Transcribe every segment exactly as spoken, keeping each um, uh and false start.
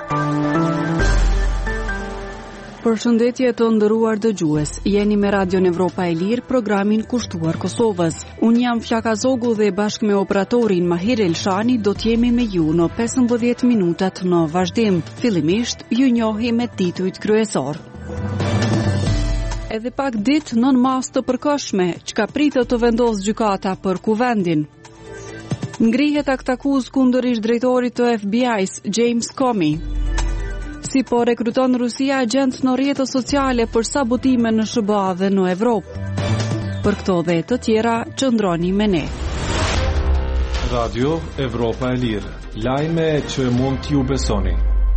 Përshëndetje të nderuar dëgjues. Jeni me Radion Evropa e Lirë, programin kushtuar Kosovës. Unë jam Flaka Zogu dhe bashkë me operatorin Mahir Elshani do t'jemi me ju në pesëmbëdhjetë minutat në vazhdim. Fillimisht ju njohi me titujt kryesor. Edhe pak ditë nën mas të përkohshme, çka pritet të vendosë gjykata për kuvendin. Ngrihet aktakuz kundër ish drejtorit të F B I-s, James Comey. Si po rekruton Rusia agent në rrjetet sociale për sabotime në S B A dhe në Evropë. Për këto dhe të tjera, qëndroni me ne. Radio Evropa e Lirë, lajme që mund t'ju besoni.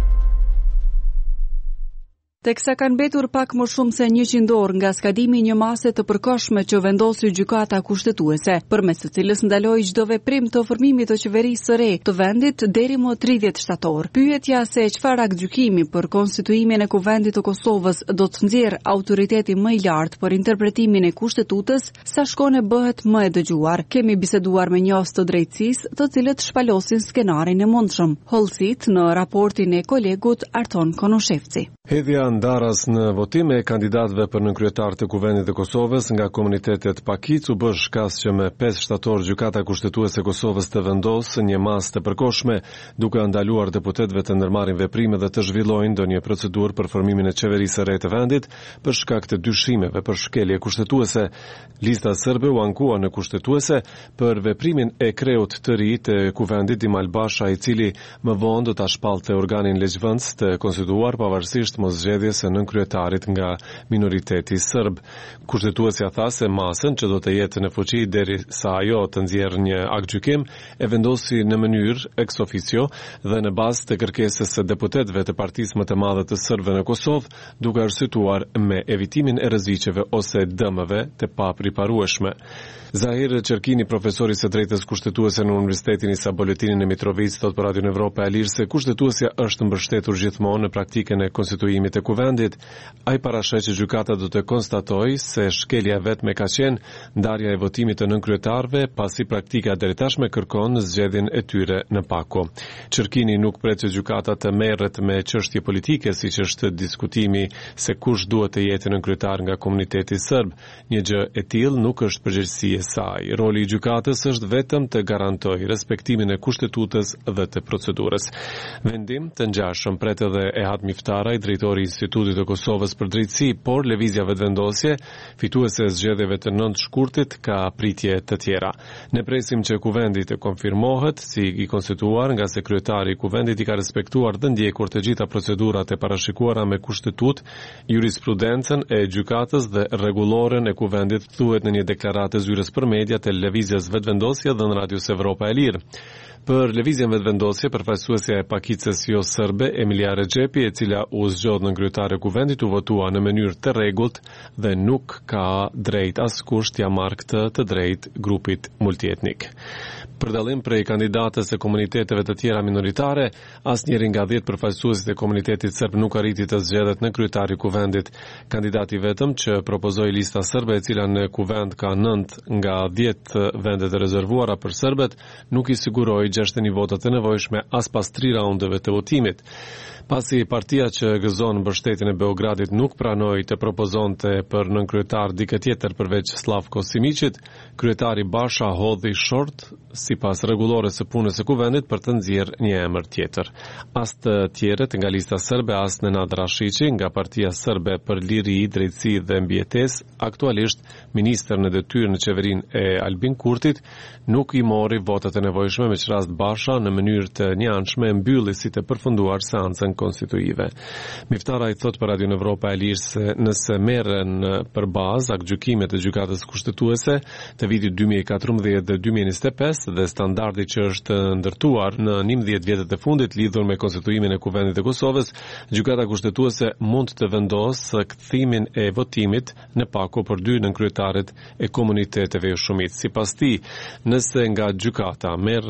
Teksa kanë mbetur pak më shumë se njëqind orë nga skadimi një mase të përkohshme që vendosi gjykata kushtetuese, përmes të cilës ndaloi çdo veprim të formimit të qeverisë së re të vendit deri më tridhjetë shtator. Pyetja se çfarë aktgjykimi për konstituimin e Kuvendit të Kosovës do të nxjerrë autoriteti më i lartë për interpretimin e kushtetutës, sa shkon e bëhet më e dëgjuar. Kemi biseduar me njohës të drejtësisë, të cilët shpalosin skenarin e mundshëm. Hollësit në raportin e kolegut Arton Konoshevci. Hedhja ndarës në votim e kandidatëve për nënkryetar të Kuvendit të Kosovës nga komunitetet Pakic u bë shkas që me pesë shtator gjykata kushtetuese e Kosovës të vendosë një masë të përkohshme, duke ndaluar deputetëve të ndërmarrin veprime dhe të zhvillojnë ndonjë procedurë për formimin e qeverisë së re të vendit për shkak të dyshimeve për shkelje kushtetuese. Lista serbe u ankua në kushtetuese për veprimin e kreut të ri të Kuvendit Dimal Basha, i cili më vonë do ta shpallte organin legjvendës të konstituar pavarësisht moszgjedhjes së nënkryetarit nga minoriteti serb. Kushtetuesja tha se masën që do të jetë në fuqi derisa ajo të nxjerrë një aktgjykim e vendosi në mënyrë ex officio dhe në bazë të kërkesës së deputetëve të partisë më të madhe të serbëve në Kosovë, duke arsyetuar me evitimin e rreziqeve ose dëmeve të papriparueshme. Zahir Çerkini, profesori së drejtës kushtetuese në Universitetin Isa Boletinin e Mitrovic, thot për Radion Evropa e Lirë se kushtetuesja është mbështetur gjithmonë në praktikën e konstituimit të Kuvendit. Ai parasheh që gjykata do të konstatojë se shkelja vetme ka qenë ndarja e votimit të nënkryetarëve, pasi praktika deri tashme kërkon zgjedhjen e tyre në pako. Çerkini nuk pret që gjykata të merret me çështje politike, siç është diskutimi se kush duhet të jetë nënkryetar nga komuniteti serb. Një gjë e tillë nuk është përgjegjësia saj. Roli i gjykatës është vetëm të garantojë respektimin e kushtetutës dhe të procedurës. Vendim të ngjashëm pret edhe Ehad Miftaraj, drejtori i Institutit të Kosovës për drejtësi, por lëvizja vetëvendosje, fituese e zgjedhjeve të nëntë shkurtit, ka pritje të tjera. Ne presim që Kuvendi të konfirmohet si i konstituar, nga se kryetari i Kuvendit i ka respektuar dhe ndjekur të gjitha procedurat e parashikuara me kushtetut, jurisprudencën e gjykatës dhe rregulloren e Kuvendit, thuhet në një deklaratë zyrës për media të lëvizjes vetëvendosje dhe në Radios Evropa e Lirë. Për lëvizjen vetëvendosje, përfaqësuesja e Pakicës jo serbe, Emilia Rexhepi, e cila u zgjodh nënkryetare e Kuvendit, u votua në mënyrë të rregullt dhe nuk ka drejt askush t'ia marrë këtë të drejt grupit multietnik. Për dallim prej kandidatës e komuniteteve të tjera minoritare, asnjëri nga dhjetë përfaqësuesit e komunitetit serb nuk arriti të zgjedhet në kryetari i Kuvendit. Kandidati vetëm që propozoi lista serbe, e cila në Kuvend ka nëntë nga dhjetë vende të rezervuara për serbët, nuk i siguroi gjashtëdhjetë votat e nevojshme as pas tri raundeve të votimit. Pasi partia që gëzon mbështetjen e Beogradit nuk pranoi të propozonte për nënkryetar dikë tjetër përveç Slavko Simićit, kryetari Basha hodhi short sipas rregullores së punës së Kuvendit për të nxjerrë një emër tjetër. As të tjerët nga lista serbe, as Nenad Rashiqi nga Partia Serbe për Liri, Drejtësi dhe Mbijetesë, aktualisht ministër në detyrë në qeverinë e Albin Kurtit, nuk i mori votat e nevojshme, me çrast Basha në mënyrë të njëanshme mbylli si të përfunduar seancën konstituive. Miftaraj thot për Radion Evropa e Lirë se nëse merren për bazë aktgjykimet e gjykatës kushtetuese të vitit dy mijë e katërmbëdhjetë dhe dy mijë e njëzet e pesë dhe standardi që është ndërtuar në njëmbëdhjetë vjetët e fundit lidhur me konstituimin e Kuvendit të Kosovës, gjykata kushtetuese mund të vendosë kthimin e votimit në pako për dy nënkryetaret e komuniteteve jo shumicë. Sipas tij, nëse nga gjykata merret për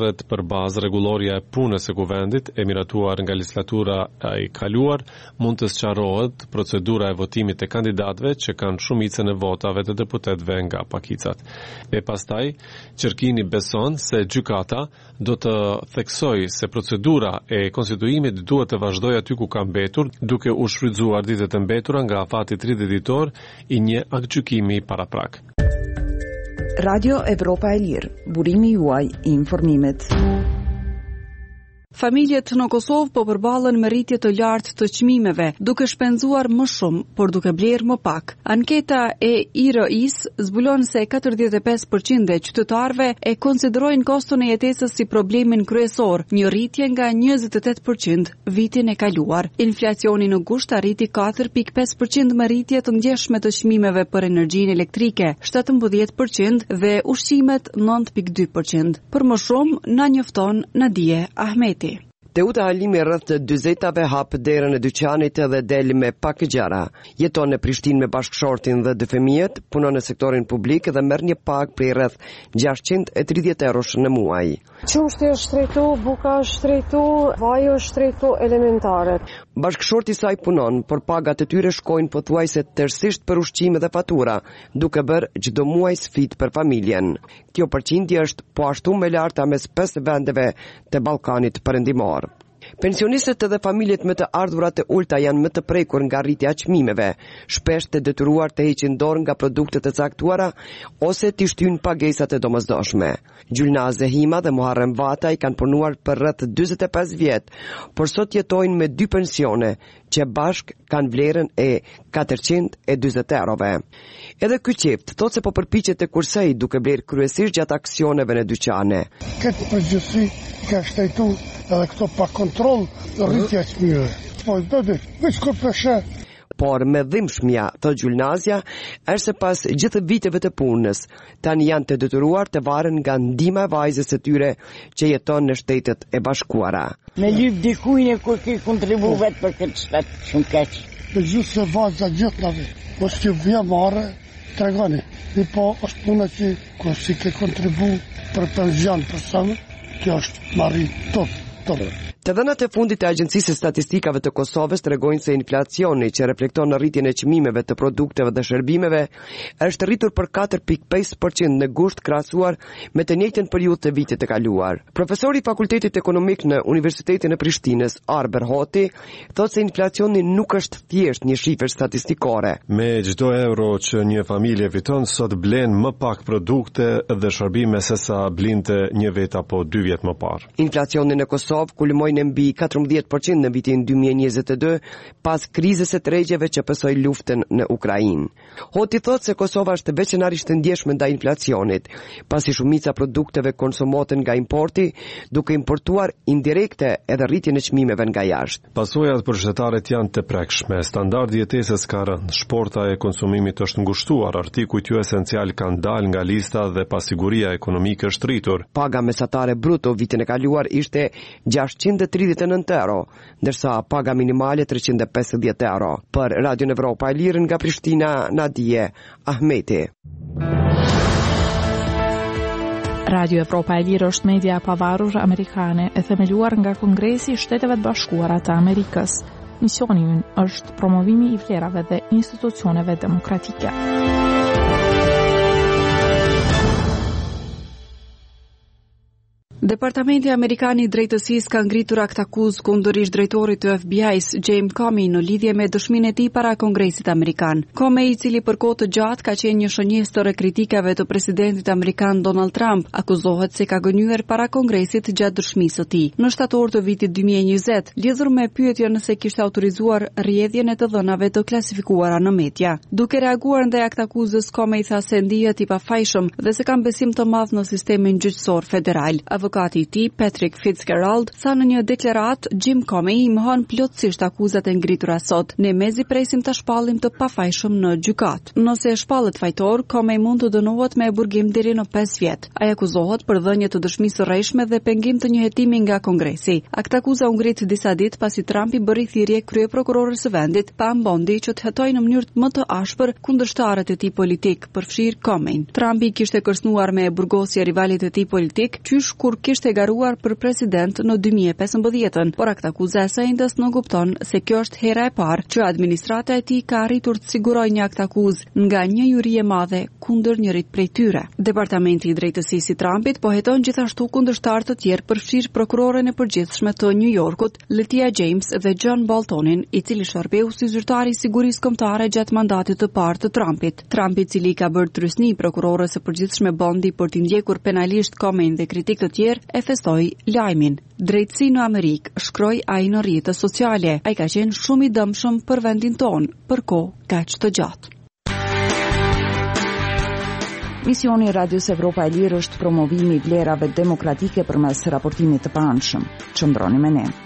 bazë rregulloria e punës së kuvendit e miratuar nga legjislatura e kaluar, mund të sqarohet procedura e votimit të kandidatëve që kanë shumicën e votave të deputetëve nga pakicat. E pastaj, Qerkini beson se gjykata do të theksojë se procedura e konstituimit duhet të vazhdojë aty ku ka mbetur, duke u shfrytzuar ditët e mbetura nga afati tridhjetë ditor i një aktgjykimi paraprak. Radio Evropa e Lirë, burimi juaj i informimit. Familjet në Kosovë po përballen me rritje të lartë të çmimeve, duke shpenzuar më shumë, por duke blerë më pak. Anketa e I R I-s zbulon se katërdhjetë e pesë përqind e qytetarëve e konsiderojnë koston e jetesës si problemin kryesor, një rritje nga njëzet e tetë përqind vitin e kaluar. Inflacioni në gusht arriti katër pikë pesë përqind me rritje të ndjeshme të çmimeve për energjinë elektrike, shtatëmbëdhjetë përqind dhe ushqimet nëntë pikë dy përqind. Për më shumë na njofton Nadije Ahmeti. Teuta Halimi rreth të dyzetave hap derën e dyqanit dhe del me pak gjëra. Jeton në Prishtinë me bashkëshortin dhe dy fëmijët, punon në sektorin publik dhe merr një pagë prej rreth gjashtëqind e tridhjetë eurosh në muaj. Qumshti është shtrejtu, buka është shtrejtu, vaji është shtrejtu elementare. Bashkëshorti i saj punon, por pagat e tyre shkojnë pothuajse tërësisht për ushqime dhe fatura, duke bërë çdo muaj sfidë për familjen. Kjo përqindje është po ashtu më larta mes pesë vendeve të Ballkanit Perëndimor. Pensionistët dhe familjet me të ardhurat e ulta janë më të prekur nga rritja e çmimeve, shpesh të detyruar të heqin dorë nga produktet e caktuara ose të shtyjnë pagesat e domosdoshme. Gjulnaz Zehima dhe Muharrem Vataj kanë punuar për rreth dyzet e pesë vjet, por sot jetojnë me dy pensione që bashk kanë vlerën e katërqind e dyzet eurove. Edhe ky çift thotë se po përpiqet të kursej duke blerë kryesisht gjatë aksioneve në dyqane. Këtë përgjithësi ka shtetu edhe këto pa kontrol rritja e çmimeve. Po bëbë, veç kur pesha. Por me dhimbshmja, thot Gjulnazja, është se pas gjithë viteve të punës, tani janë të detyruar të varen nga ndihma e vajzës së tyre që jeton në Shtetet e Bashkuara. Me lyp dikujnë kur ki kontribu vetë për këtë shtet shumë keq. Me gjithë se vajza gjithë në vetë, mos që vja marë, tregoni. I po është puna që kur si ke kontribu për penzion për samë, kjo është marri top, top. Të dhënat e fundit e Agjencisë së Statistikave të Kosovës tregojnë se inflacioni që reflekton në rritjen e çmimeve të produkteve dhe shërbimeve është rritur për katër pikë pesë përqind në gusht krahasuar me të njëjtën periudhë të vitit të kaluar. Profesori i Fakultetit Ekonomik në Universitetin e Prishtinës, Arber Hoti, thotë se inflacioni nuk është thjesht një shifër statistikore. Me çdo euro që një familje fiton, sot blen më pak produkte dhe shërbime sesa blinte një vit apo dy vjet më parë. Inflacioni në Kosovë kulmoi në mbi katërmbëdhjetë përqind në vitin dy mijë e njëzet e dy, pas krizës së tregjeve që pësoi luftën në Ukrainë. Hoti thotë se Kosova është veçanërisht e ndjeshme ndaj inflacionit, pasi shumica produkteve konsumohen nga importi, duke importuar indirekte edhe rritjen e çmimeve nga jashtë. Pasojat për qytetarët janë të prekshme, standardi i jetesës ka rënë, shporta e konsumimit është ngushtuar, artikujt jo esencial kanë dalë nga lista dhe pasiguria ekonomike është rritur. Paga mesatare bruto vitin e kaluar ishte gjashtëqind e tridhjetë e nëntë euro, ndërsa paga minimale treqind e pesëdhjetë euro. Për Radio Evropa e Lirë nga Prishtina, Nadije Ahmeti. Radio Evropa e Lirë është media e pavarur amerikane e themeluar nga Kongresi i Shteteve të Bashkuara të Amerikës. Misioni i ynë është promovimi i vlerave dhe institucioneve demokratike. Departamenti Amerikan i Drejtësisë ka ngritur akt akuzë kundër ish drejtorit të F B I-s James Comey në lidhje me dëshminë e tij para Kongresit Amerikan. Comey, i cili për kohë të gjatë ka qenë një shënjestër e kritikave të presidentit amerikan Donald Trump, akuzohet se ka gënyer para Kongresit gjatë dëshmisë së tij. Në shtator të vitit dy mijë e njëzet, lidhur me pyetjen nëse kishte autorizuar rrjedhjen e të dhënave të klasifikuara në media. Duke reaguar ndaj akt akuzës, Comey tha se ndihet i pafajshëm dhe se ka besim të madh në sistemin gjyqësor federal. Avokati i tij, Patrick Fitzgerald, tha në një deklarat, Jim Comey i mohon plotësisht akuzat e ngritura sot. Ne mezi presim ta shpallim të pafajshëm në gjykat. Nëse shpallet fajtor, Comey mund të dënohet me burgim deri në pesë vjet. Ai akuzohet për dhënie të dëshmisë së rreshme dhe pengim të një hetimi nga Kongresi. Akt akuza u ngrit disa ditë pasi Trumpi bëri thirrje kryeprokurorës së vendit pa mbondi që të hetojë në mënyrë më të ashpër kundërshtarët e tij politik, përfshir Comey. Trumpi kishte kërcënuar me burgosje rivalit e tij politik, qysh kur kishte garuar për president në dy mijë e pesëmbëdhjetë, por akt akuza e Sanders nuk kupton se kjo është hera e parë që administrata e tij ka arritur të sigurojë një akt akuz nga një juri e madhe kundër njërit prej tyre. Departamenti i drejtësisë i Trumpit po heton gjithashtu kundërshtar të tjerë, përfshirë prokuroren e përgjithshme të New Yorkut, Letitia James dhe John Boltonin, i cili shërbeu si zyrtari i sigurisë kombëtare gjatë mandatit të parë të Trumpit. Trumpi, i cili ka bërë trysni prokurores së përgjithshme Bondi për t'i ndjekur penalisht Comey dhe kritik të tjerë, e festoi lajmin. Drejtësi në Amerikë, shkroi ai në rrjetet sociale. Ai ka qenë shumë i dëmshëm për vendin tonë për kohë kaq të gjatë. Misioni i Radios Evropa e Lirë është promovimi i vlerave demokratike përmes raportimit të paanshëm. Qëndroni me ne.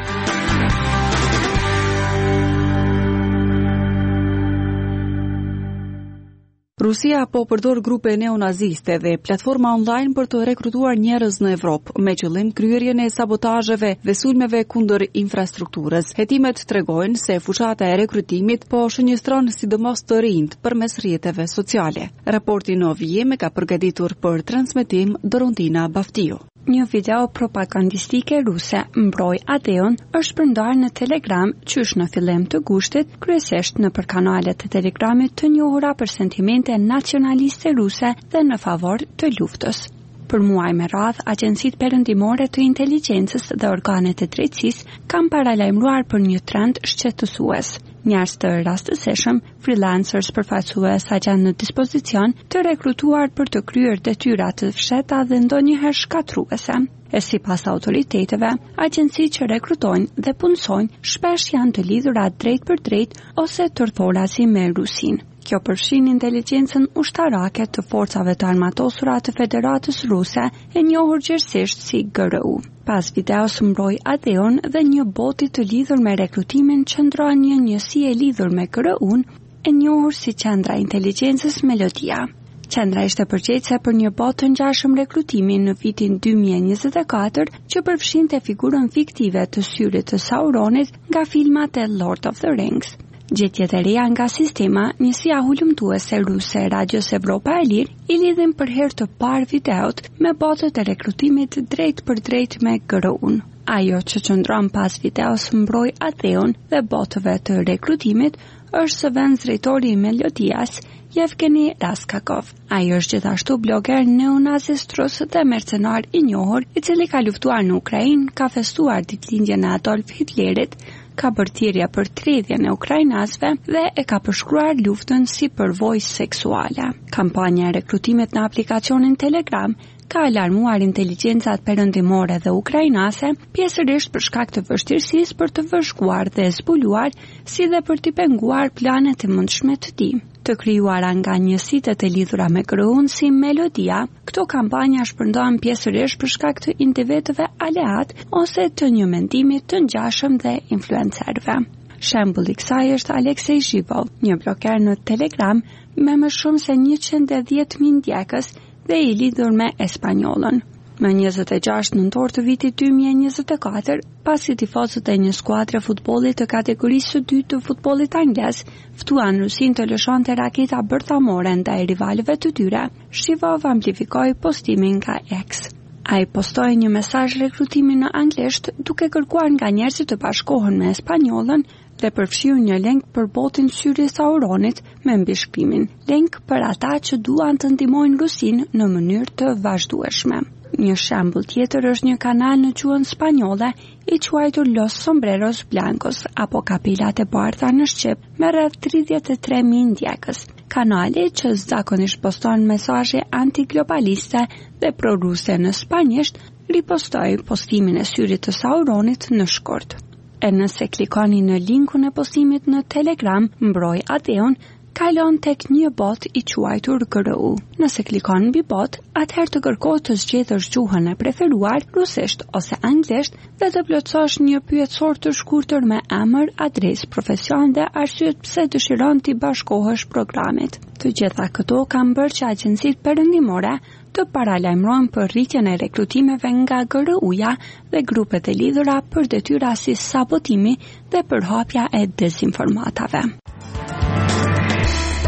Rusia po përdor grupe neonaziste dhe platforma online për të rekrutuar njerëz në Evropë, me qëllim kryerjen e sabotazheve dhe sulmeve kundër infrastrukturës. Hetimet tregojnë se fushata e rekrutimit po shënjestron sidomos të rinjt përmes rrjeteve sociale. Raportin në vijim e ka përgatitur për transmetim Dorontina Baftiu. Një video propagandistike ruse mbroj Adeon është përndar në Telegram qysh në fillim të gushtit, kryesisht në për kanalet të Telegramit të njohura për sentimente nacionaliste ruse dhe në favor të luftës. Për muaj me radh, agjencitë perëndimore të inteligjencës dhe organet e drejtësisë kanë paralajmëruar për një trend shqetësues. Njerëz të rastësishëm, freelancers përfaqësues sa janë në dispozicion të rekrutuar për të kryer detyra të fshehta dhe ndonjëherë shkatruese. E sipas autoriteteve, agjencitë që rekrutojnë dhe punsojnë shpesh janë të lidhura drejt për drejt ose tërthorasi me Rusinë. Kjo përfshin inteligjencën ushtarake të forcave të armatosura të Federatës Ruse, e njohur gjithsesi si G R U. Pas videos mbroj Adeon dhe një boti të lidhur me rekrutimin qëndron një njësi e lidhur me G R U-n, e njohur si Qendra e Inteligjencës Melodia. Qendra ishte përgjegjëse për një botë të ngjashëm rekrutimi në vitin dy mijë e njëzet e katër që përfshinte figurën fiktive të syrit të Sauronit nga filmat e Lord of the Rings. Gjetjet e reja nga sistema, njësia hulumtuese ruse Radios Evropa e Lirë i lidhin për herë të parë videot me botët e rekrutimit drejt për drejt me G R U-n. Ajo që qëndron pas videos mbroj Adeon dhe botëve të rekrutimit është së vend drejtori i Melodias, Yevgeny Raskakov. Ai është gjithashtu bloger neonazist rus dhe mercenar i njohur, i cili ka luftuar në Ukrainë, ka festuar ditëlindjen e Adolf Hitlerit, ka bërë thirrje për tridhjen e ukrainasve dhe e ka përshkruar luftën si përvojë seksuale. Kampanja e rekrutimit në aplikacionin Telegram ka alarmuar inteligjencat perëndimore dhe ukrainase, pjesërisht për shkak të vështirësisë për të vëzhguar dhe zbuluar, si dhe për t'i penguar planet e mundshme të tij. Të krijuara nga njësitë të lidhura me G R U-n si Melodia, këto kampanja shpërndohen pjesërisht për shkak të individëve aleat ose të një mendimi të ngjashëm dhe influencerëve. Shembulli i kësaj është Aleksej Zhivov, një bloger në Telegram me më shumë se njëqind e dhjetë mijë ndjekës dhe i lidhur me Espanjolën. Më njëzet e gjashtë nëntor të vitit dy mijë e njëzet e katër, pasi tifozët e një skuadre futbollit të kategorisë së dytë të futbollit anglez ftuan Rusinë të lëshonte raketa bërthamore ndaj rivalëve të tyre, Zhivov amplifikoi postimin nga X. Ai postoi një mesazh rekrutimi në anglisht duke kërkuar nga njerëzit të bashkohen me Espanjolën dhe përfshiu një link për botin Syri Sauronit me mbishkrimin: link për ata që duan të ndihmojnë Rusinë në mënyrë të vazhdueshme. Një shembull tjetër është një kanal në gjuhën spanjolle i quajtur Los Sombreros Blancos apo Kapilat e Bardha në shqip, me rreth tridhjetë e tre mijë ndjekës. Kanali që zakonisht poston mesazhe antiglobaliste dhe proruse në spanjisht, ripostoi postimin e syrit të Sauronit në shkurt. E nëse klikoni në linkun e postimit në Telegram, mbroj Adeon, kalon tek një bot i quajtur G R U. Nëse klikon mbi bot, atëherë të kërkohet të zgjedhësh gjuhën e preferuar, rusisht ose anglisht, dhe të plotësosh një pyetësor të shkurtër me emër, adresë, profesion dhe arsyet pse dëshiron të bashkohesh programit. Të gjitha këto kanë bërë që agjencitë perëndimore të paralajmërojnë për rritjen e rekrutimeve nga G R U-ja dhe grupet e lidhura për detyra si sabotimi dhe përhapja e dezinformatave.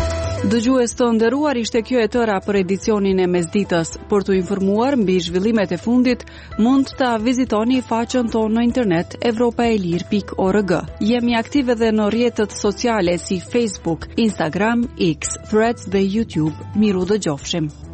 Dëgjues të nderuar, ishte kjo e tëra për edicionin e mesditës. Për të informuar mbi zhvillimet e fundit, mund ta vizitoni faqen tonë në internet evropaelir pikë org. Jemi aktiv edhe në rrjetet sociale si Facebook, Instagram, X, Threads dhe YouTube. Miru dëgjofshim.